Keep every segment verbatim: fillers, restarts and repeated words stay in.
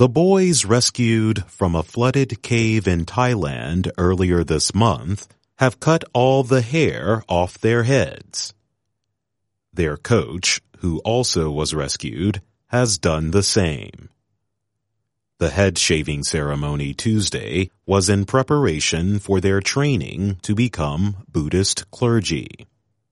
The boys rescued from a flooded cave in Thailand earlier this month have cut all the hair off their heads. Their coach, who also was rescued, has done the same. The head shaving ceremony Tuesday was in preparation for their training to become Buddhist clergy.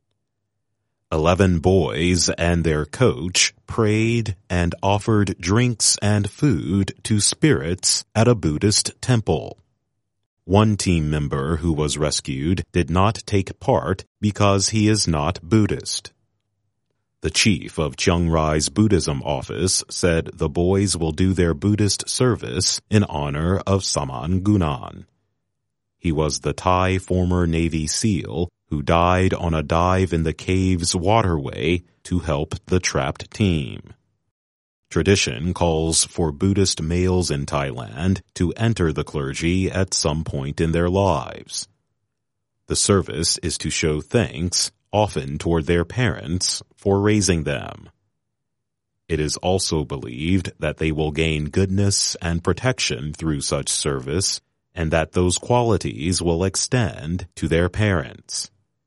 Eleven boys and their coach prayed and offered drinks and food to spirits at a Buddhist temple. One team member who was rescued did not take part because he is not Buddhist. The chief of Chiang Rai's Buddhism office said the boys will do their Buddhist service in honor of Saman Gunan. He was the Thai former Navy SEAL who died on a dive in the cave's waterway to help the trapped team. Tradition calls for Buddhist males in Thailand to enter the clergy at some point in their lives. The service is to show thanks, often toward their parents, for raising them. It is also believed that they will gain goodness and protection through such service, and that those qualities will extend to their parents.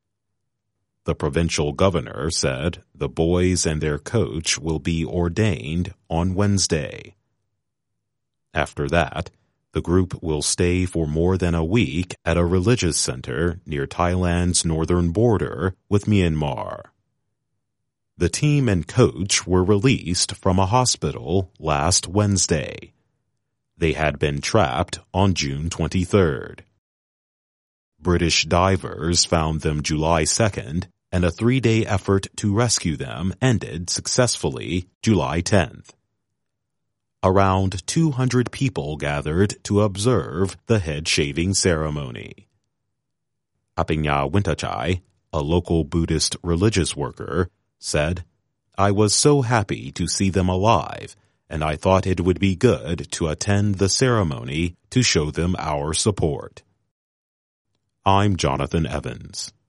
The provincial governor said the boys and their coach will be ordained on Wednesday. After that, the group will stay for more than a week at a religious center near Thailand's northern border with Myanmar. The team and coach were released from a hospital last Wednesday. They had been trapped on June twenty-third. British divers found them July second, and a three-day effort to rescue them ended successfully July tenth. Around two hundred people gathered to observe the head-shaving ceremony. Apinya Wintachai, a local Buddhist religious worker, said, "I was so happy to see them alive, and I thought it would be good to attend the ceremony to show them our support." I'm Jonathan Evans.